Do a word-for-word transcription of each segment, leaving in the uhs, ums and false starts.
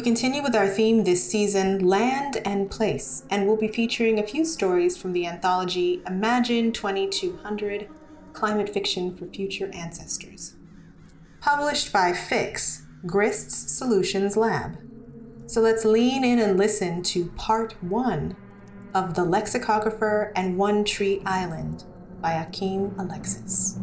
continue with our theme this season, Land and Place, and we'll be featuring a few stories from the anthology Imagine twenty-two hundred, Climate Fiction for Future Ancestors. Published by Fix, Grist's Solutions Lab. So let's lean in and listen to part one of The Lexicographer and One Tree Island by Akeem Alexis.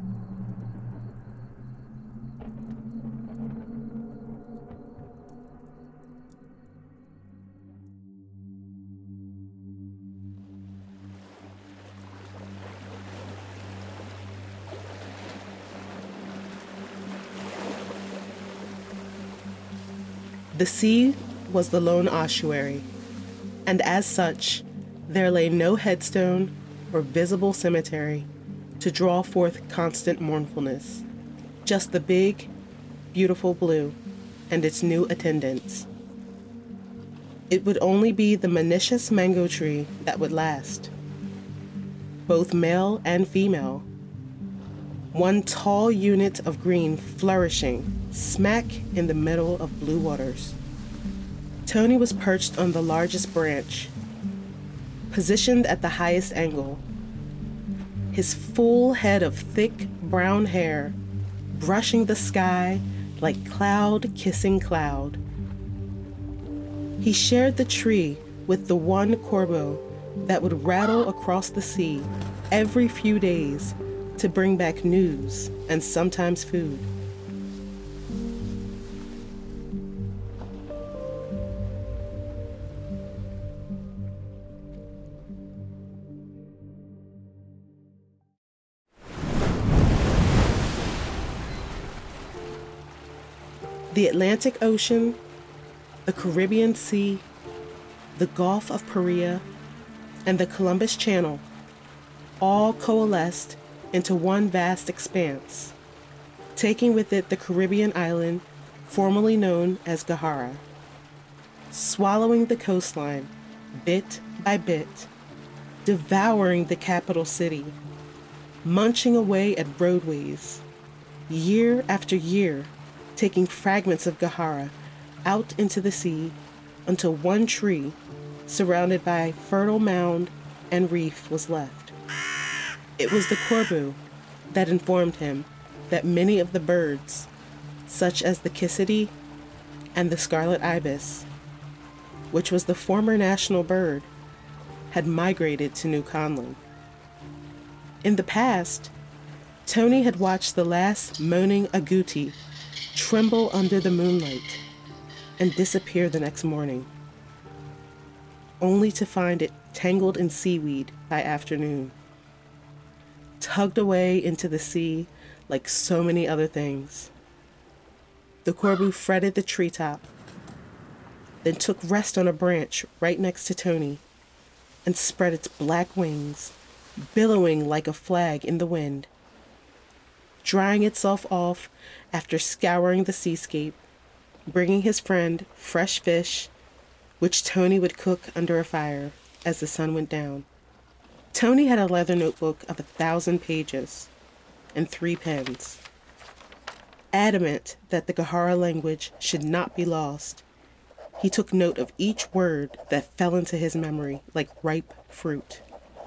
The sea was the lone ossuary, and as such, there lay no headstone or visible cemetery to draw forth constant mournfulness, just the big, beautiful blue and its new attendants. It would only be the monoecious mango tree that would last, both male and female, one tall unit of green flourishing smack in the middle of blue waters. Tony was perched on the largest branch, positioned at the highest angle. His full head of thick brown hair brushing the sky like cloud kissing cloud. He shared the tree with the one corbeau that would rattle across the sea every few days to bring back news and sometimes food. The Atlantic Ocean, the Caribbean Sea, the Gulf of Paria, and the Columbus Channel all coalesced into one vast expanse, taking with it the Caribbean island formerly known as Gahara, swallowing the coastline bit by bit, devouring the capital city, munching away at roadways, year after year, taking fragments of Gahara out into the sea until one tree, surrounded by fertile mound and reef, was left. It was the corbeau that informed him that many of the birds, such as the kissity and the scarlet ibis, which was the former national bird, had migrated to New Conlin. In the past, Tony had watched the last moaning agouti tremble under the moonlight and disappear the next morning, only to find it tangled in seaweed by afternoon, tugged away into the sea like so many other things. The corbeau fretted the treetop, then took rest on a branch right next to Tony and spread its black wings, billowing like a flag in the wind, drying itself off after scouring the seascape, bringing his friend fresh fish, which Tony would cook under a fire as the sun went down. Tony had a leather notebook of a thousand pages and three pens. Adamant that the Gahara language should not be lost, he took note of each word that fell into his memory like ripe fruit.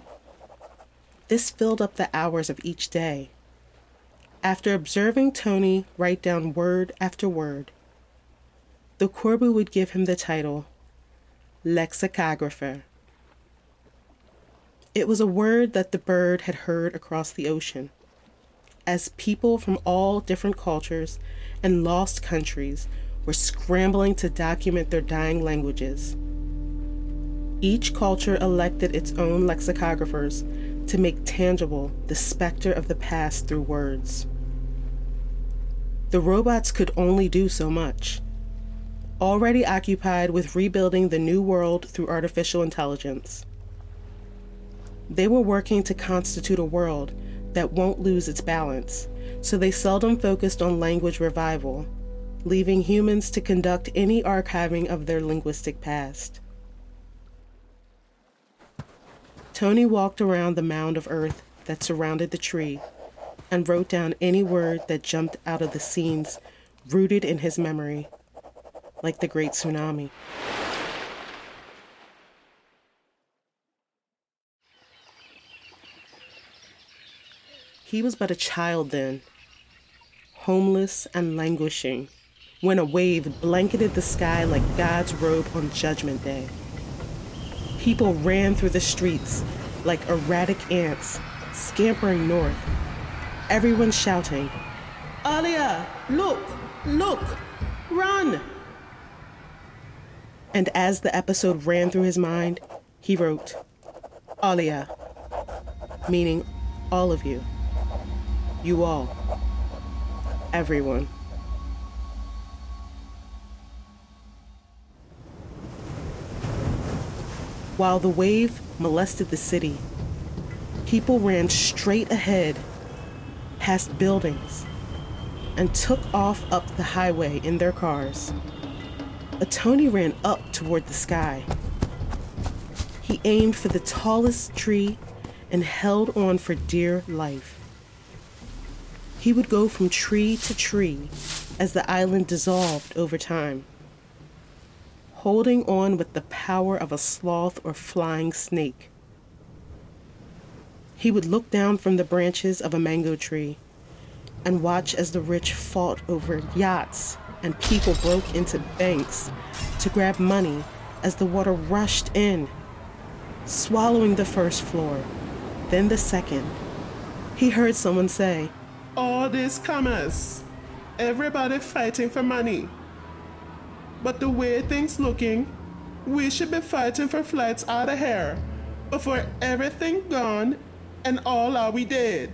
This filled up the hours of each day. After observing Tony write down word after word, the corbeau would give him the title, Lexicographer. It was a word that the bird had heard across the ocean, as people from all different cultures and lost countries were scrambling to document their dying languages. Each culture elected its own lexicographers to make tangible the specter of the past through words. The robots could only do so much, already occupied with rebuilding the new world through artificial intelligence. They were working to constitute a world that won't lose its balance, so they seldom focused on language revival, leaving humans to conduct any archiving of their linguistic past. Tony walked around the mound of earth that surrounded the tree and wrote down any word that jumped out of the scenes rooted in his memory. like the Great Tsunami. He was but a child then, homeless and languishing, when a wave blanketed the sky like God's robe on Judgment Day. People ran through the streets like erratic ants, scampering north, everyone shouting, "Alia, look, look, run!" And as the episode ran through his mind, he wrote, "Alia," meaning all of you, you all, everyone. While the wave molested the city, people ran straight ahead, past buildings, and took off up the highway in their cars. A Tony ran up toward the sky. He aimed for the tallest tree and held on for dear life. He would go from tree to tree as the island dissolved over time, holding on with the power of a sloth or flying snake. He would look down from the branches of a mango tree and watch as the rich fought over yachts and people broke into banks to grab money as the water rushed in, swallowing the first floor, then the second. He heard someone say, "All this commerce, everybody fighting for money. But the way things looking, we should be fighting for flights out of here before everything gone and all are we dead."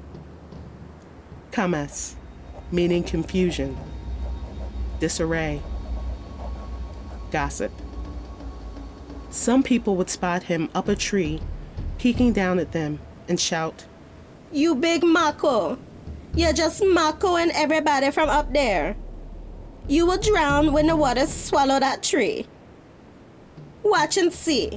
Kamas, meaning confusion, disarray, gossip. Some people would spot him up a tree, peeking down at them, and shout, "You big Mako! You're just Makoing everybody from up there. You will drown when the waters swallow that tree. Watch and see."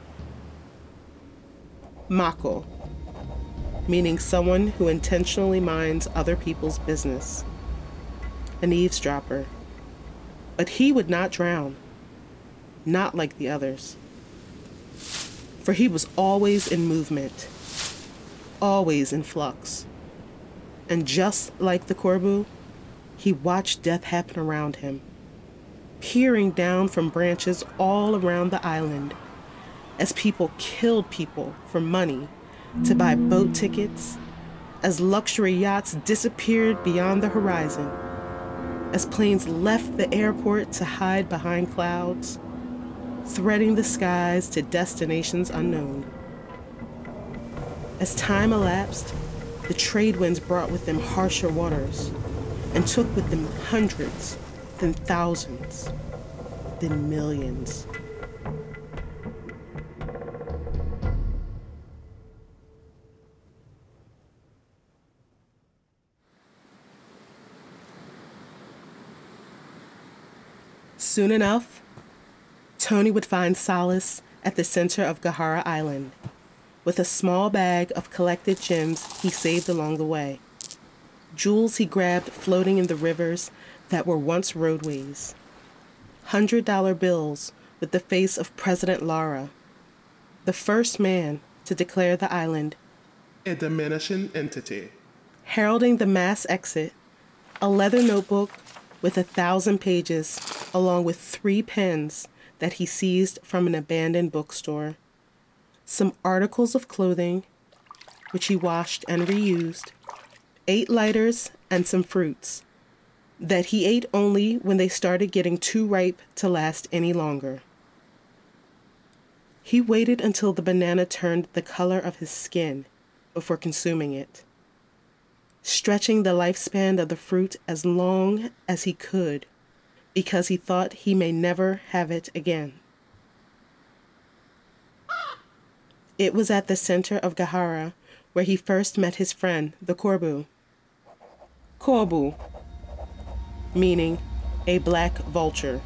Mako, meaning someone who intentionally minds other people's business. An eavesdropper. But he would not drown, not like the others. For he was always in movement, always in flux. And just like the Corbu, he watched death happen around him, peering down from branches all around the island as people killed people for money to buy boat tickets, as luxury yachts disappeared beyond the horizon, as planes left the airport to hide behind clouds, threading the skies to destinations unknown. As time elapsed, the trade winds brought with them harsher waters and took with them hundreds, then thousands, then millions. Soon enough, Tony would find solace at the center of Gahara Island, with a small bag of collected gems he saved along the way. Jewels he grabbed floating in the rivers that were once roadways. Hundred dollar bills with the face of President Lara, the first man to declare the island a diminishing entity. Heralding the mass exit, a leather notebook with a thousand pages, along with three pens that he seized from an abandoned bookstore, some articles of clothing, which he washed and reused, eight lighters, and some fruits that he ate only when they started getting too ripe to last any longer. He waited until the banana turned the color of his skin before consuming it, stretching the lifespan of the fruit as long as he could, because he thought he may never have it again. It was at the center of Gahara where he first met his friend, the Corbu. Corbu, meaning a black vulture.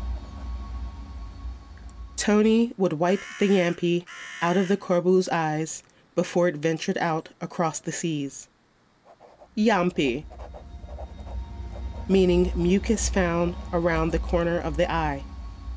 Tony would wipe the Yampi out of the Corbu's eyes before it ventured out across the seas. Yampi. meaning mucus found around the corner of the eye.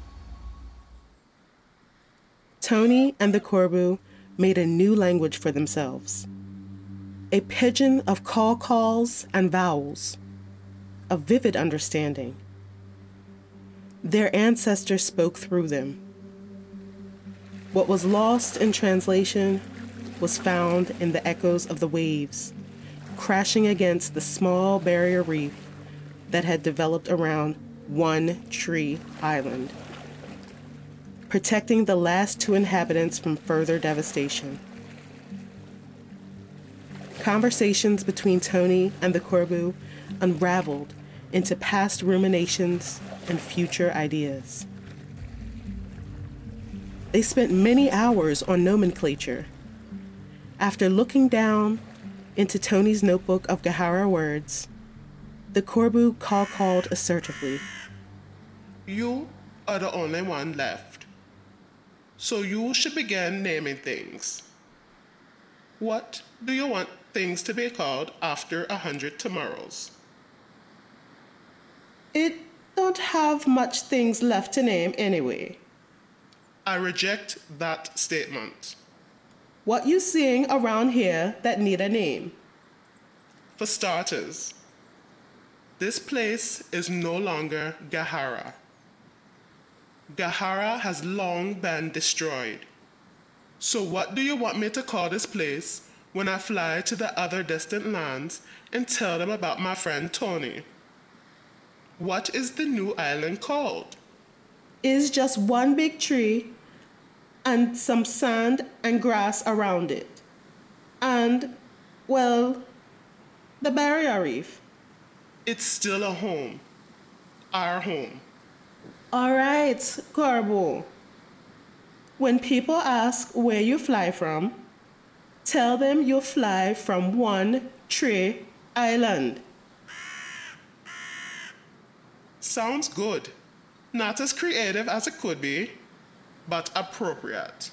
Tony and the Corbu made a new language for themselves, a pidgin of call-calls and vowels, a vivid understanding. Their ancestors spoke through them. What was lost in translation was found in the echoes of the waves, crashing against the small barrier reef that had developed around One Tree Island, protecting the last two inhabitants from further devastation. Conversations between Tony and the Corbu unraveled into past ruminations and future ideas. They spent many hours on nomenclature. After looking down into Tony's notebook of Gahara words, the Corbu call-called assertively. You are the only one left, so you should begin naming things. What do you want things to be called after a hundred tomorrows? It don't have much things left to name anyway. I reject that statement. What you seeing around here that need a name? For starters, this place is no longer Gahara. Gahara has long been destroyed. So what do you want me to call this place when I fly to the other distant lands and tell them about my friend Tony? What is the new island called? Is just one big tree and some sand and grass around it. And, well, the barrier reef. It's still a home. Our home. All right, Corbu. When people ask where you fly from, tell them you fly from One Tree Island. Sounds good. Not as creative as it could be, but appropriate.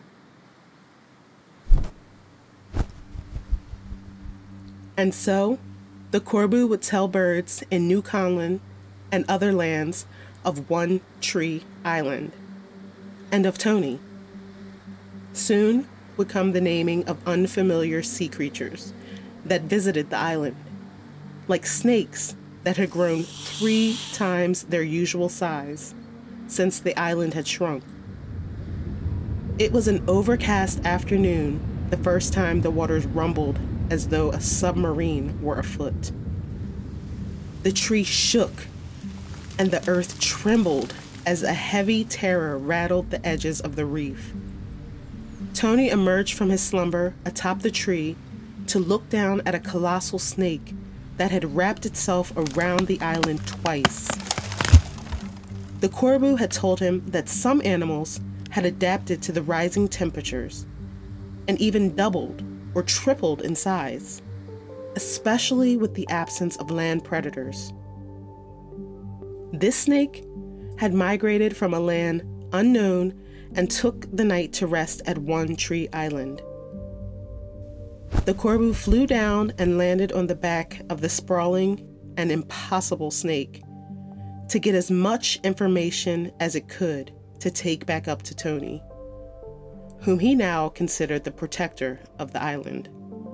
And so, the Corbu would tell birds in New Conlan and other lands of One Tree Island, and of Tony. Soon would come the naming of unfamiliar sea creatures that visited the island, like snakes that had grown three times their usual size since the island had shrunk. It was an overcast afternoon the first time the waters rumbled as though a submarine were afoot. The tree shook, and the earth trembled as a heavy terror rattled the edges of the reef. Tony emerged from his slumber atop the tree to look down at a colossal snake that had wrapped itself around the island twice. The Corbu had told him that some animals had adapted to the rising temperatures and even doubled or tripled in size, especially with the absence of land predators. This snake had migrated from a land unknown and took the night to rest at One Tree Island. The Corbu flew down and landed on the back of the sprawling and impossible snake to get as much information as it could to take back up to Tony, whom he now considered the protector of the island.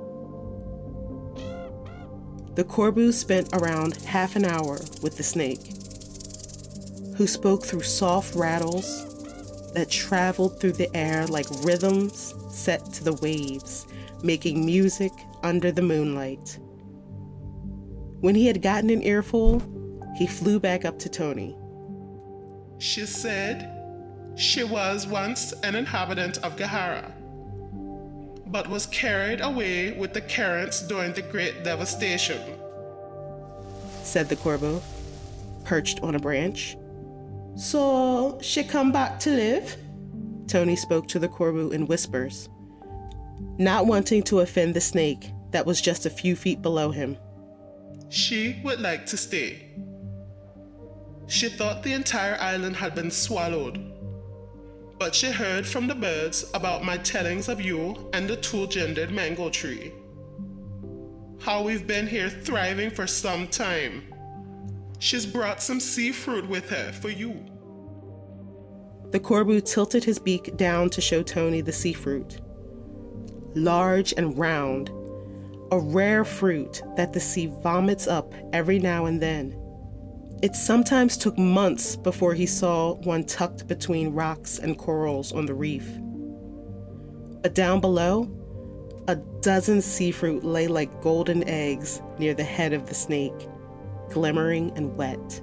The Corbu spent around half an hour with the snake, who spoke through soft rattles that traveled through the air like rhythms set to the waves, making music under the moonlight. When he had gotten an earful, he flew back up to Tony. She said she was once an inhabitant of Gahara, but was carried away with the currents during the Great Devastation, said the Corbu, perched on a branch. So she come back to live? Tony spoke to the Corbu in whispers, not wanting to offend the snake that was just a few feet below him. She would like to stay. She thought the entire island had been swallowed, but she heard from the birds about my tellings of you and the two-gendered mango tree. How we've been here thriving for some time, She's brought some sea fruit with her for you. The Corbu tilted his beak down to show Tony the sea fruit. Large and round, a rare fruit that the sea vomits up every now and then. It sometimes took months before he saw one tucked between rocks and corals on the reef. But down below, a dozen sea fruit lay like golden eggs near the head of the snake, glimmering and wet.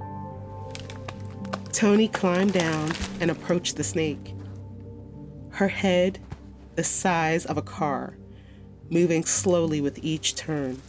Tony climbed down and approached the snake. Her head, the size of a car, moving slowly with each turn.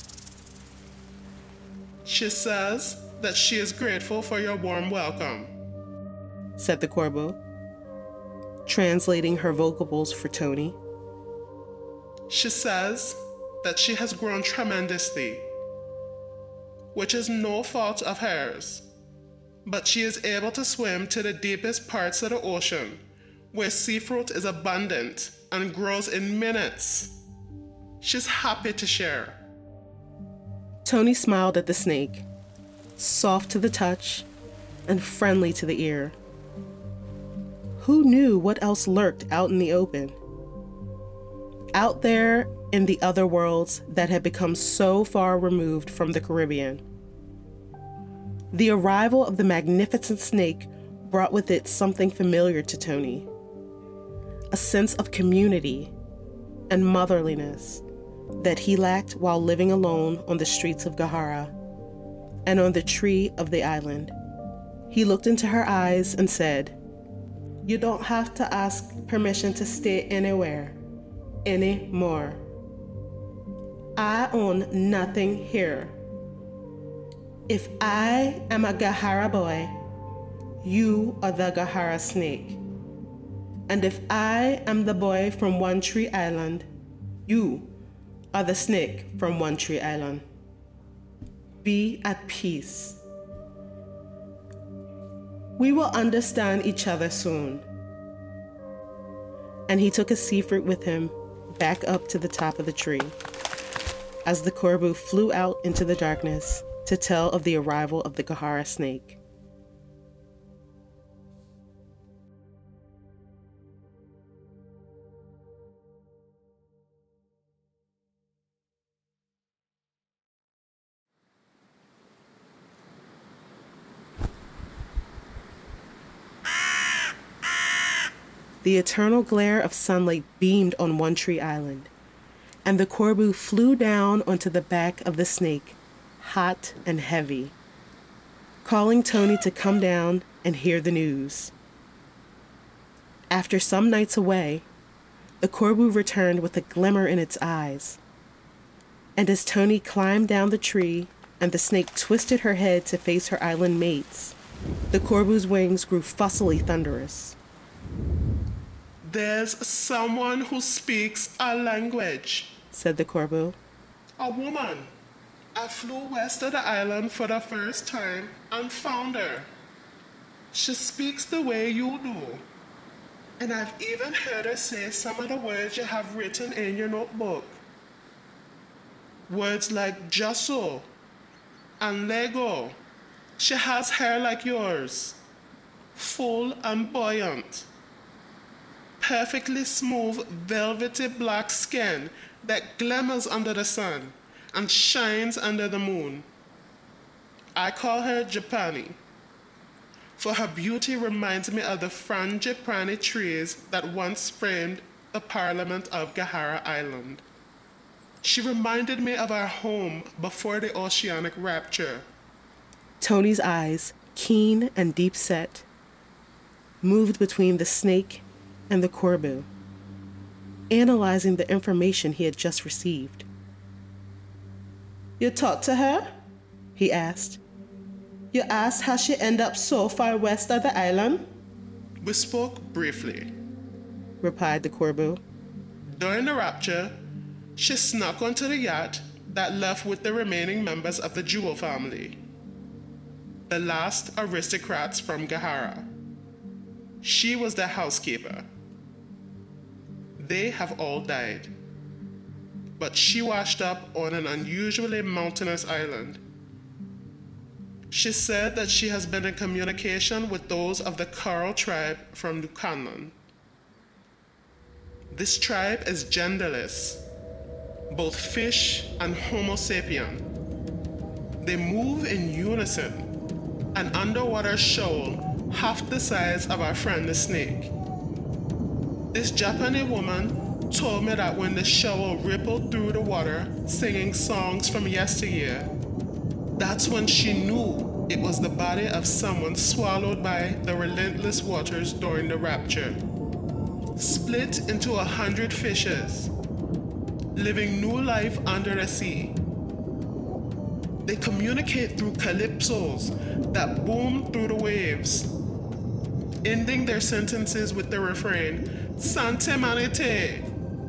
She says that she is grateful for your warm welcome, said the Corbu, translating her vocables for Tony. She says that she has grown tremendously, which is no fault of hers, but she is able to swim to the deepest parts of the ocean, where seafruit is abundant and grows in minutes. She's happy to share. Tony smiled at the snake, soft to the touch and friendly to the ear. Who knew what else lurked out in the open? Out there in the other worlds that had become so far removed from the Caribbean. The arrival of the magnificent snake brought with it something familiar to Tony. A sense of community and motherliness that he lacked while living alone on the streets of Gahara and on the tree of the island. He looked into her eyes and said, "You don't have to ask permission to stay anywhere anymore. I own nothing here. If I am a Gahara boy, you are the Gahara snake. And if I am the boy from One Tree Island, you are the snake from One Tree Island. Be at peace. We will understand each other soon." And he took a sea fruit with him back up to the top of the tree as the Corbu flew out into the darkness to tell of the arrival of the Gahara snake. The eternal glare of sunlight beamed on One Tree Island, and the Corbu flew down onto the back of the snake, hot and heavy, calling Tony to come down and hear the news. After some nights away, the Corbu returned with a glimmer in its eyes, and as Tony climbed down the tree and the snake twisted her head to face her island mates, the Corbu's wings grew fussily thunderous. "There's someone who speaks our language," said the Corbu. "A woman. I flew west of the island for the first time and found her. She speaks the way you do. And I've even heard her say some of the words you have written in your notebook. Words like Jasso and Lego. She has hair like yours, full and buoyant. Perfectly smooth, velvety black skin that glimmers under the sun and shines under the moon. I call her Japani, for her beauty reminds me of the frangipani trees that once framed the Parliament of Gahara Island. She reminded me of our home before the oceanic rapture." Tony's eyes, keen and deep-set, moved between the snake and the Corbu, analyzing the information he had just received. "You talked to her?" he asked. "You asked how she ended up so far west of the island?" "We spoke briefly," replied the Corbu. "During the rapture, she snuck onto the yacht that left with the remaining members of the Jewel family, the last aristocrats from Gahara. She was the housekeeper. They have all died, but she washed up on an unusually mountainous island. She said that she has been in communication with those of the Carl tribe from New Canaan. This tribe is genderless, both fish and Homo sapien. They move in unison, an underwater shoal half the size of our friend the snake. This Japanese woman told me that when the shoal rippled through the water, singing songs from yesteryear, that's when she knew it was the body of someone swallowed by the relentless waters during the rapture. Split into a hundred fishes, living new life under the sea. They communicate through calypsos that boom through the waves, ending their sentences with the refrain, Sante Manete.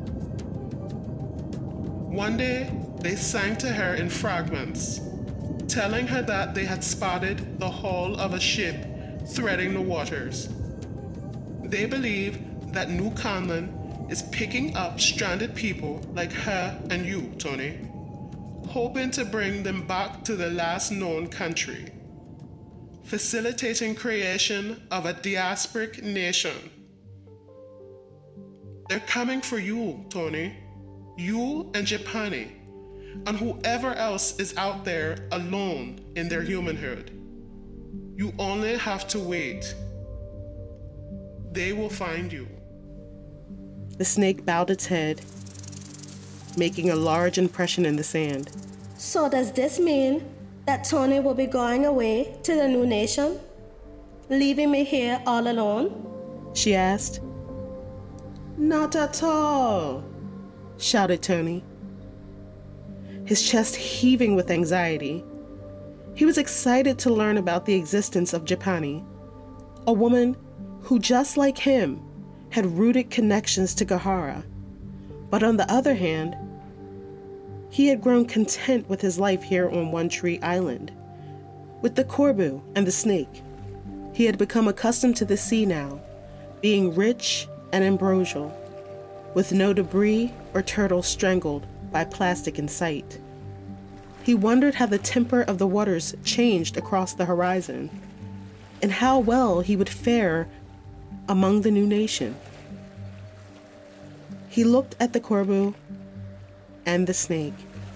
One day, they sang to her in fragments, telling her that they had spotted the hull of a ship threading the waters. They believe that New Canaan is picking up stranded people like her and you, Tony, hoping to bring them back to the last known country, facilitating creation of a diasporic nation. They're coming for you, Tony, you and Japani, and whoever else is out there alone in their humanhood. You only have to wait. They will find you. The snake bowed its head, making a large impression in the sand. So does this mean that Tony will be going away to the new nation, leaving me here all alone? She asked. Not at all, shouted Tony, his chest heaving with anxiety. He was excited to learn about the existence of Japani, a woman who, just like him, had rooted connections to Gahara. But on the other hand, he had grown content with his life here on One Tree Island. With the Corbu and the snake, he had become accustomed to the sea now, being rich and ambrosial, with no debris or turtles strangled by plastic in sight. He wondered how the temper of the waters changed across the horizon, and how well he would fare among the new nation. He looked at the Corbu and the snake,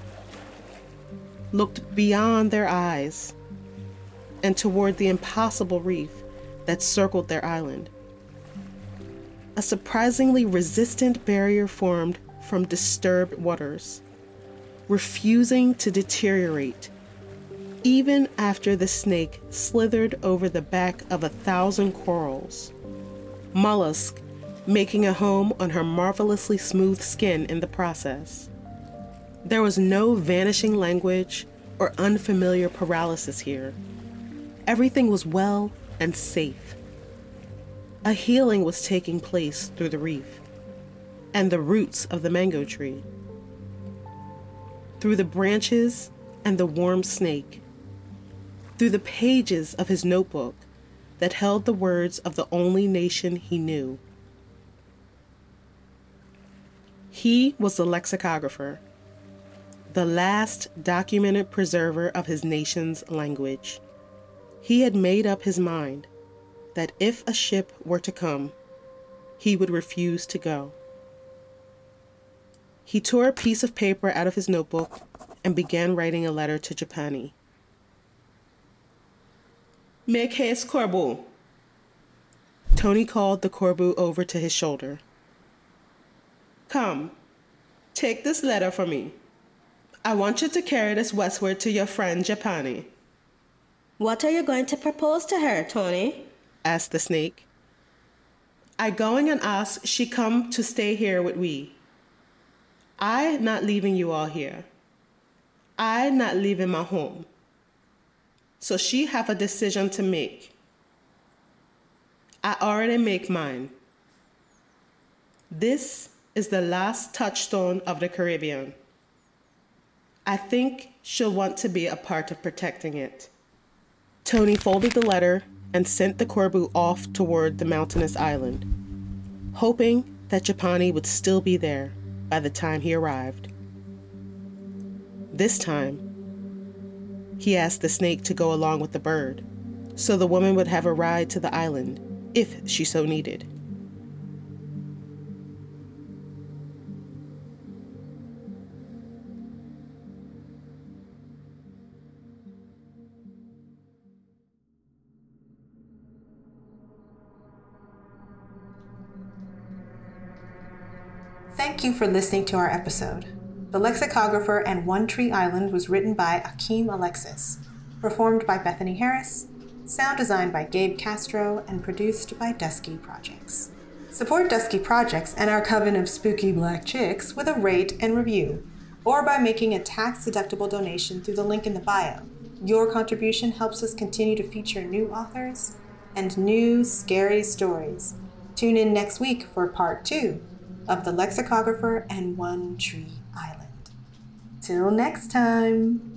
looked beyond their eyes and toward the impossible reef that circled their island. A surprisingly resistant barrier formed from disturbed waters, refusing to deteriorate even after the snake slithered over the back of a thousand corals, mollusk making a home on her marvelously smooth skin in the process. There was no vanishing language or unfamiliar paralysis here. Everything was well and safe. A healing was taking place through the reef and the roots of the mango tree, through the branches and the warm snake, through the pages of his notebook that held the words of the only nation he knew. He was the lexicographer, the last documented preserver of his nation's language. He had made up his mind that if a ship were to come, he would refuse to go. He tore a piece of paper out of his notebook and began writing a letter to Japani. Make haste, Corbu. Tony called the Corbu over to his shoulder. Come, take this letter for me. I want you to carry this westward to your friend Japani. What are you going to propose to her, Tony? Asked the snake. I going and ask she come to stay here with we. I not leaving you all here. I not leaving my home. So she have a decision to make. I already make mine. This is the last touchstone of the Caribbean. I think she'll want to be a part of protecting it. Tony folded the letter and sent the Corbu off toward the mountainous island, hoping that Japani would still be there by the time he arrived. This time, He asked the snake to go along with the bird, so the woman would have a ride to the island, if she so needed. Thank you for listening to our episode. The Lexicographer and One Tree Island was written by Akeem Alexis, performed by Bethany Harris, sound designed by Gabe Castro, and produced by Dusky Projects. Support Dusky Projects and our coven of spooky black chicks with a rate and review, or by making a tax-deductible donation through the link in the bio. Your contribution helps us continue to feature new authors and new scary stories. Tune in next week for part two of The Lexicographer and One Tree Island. Till next time.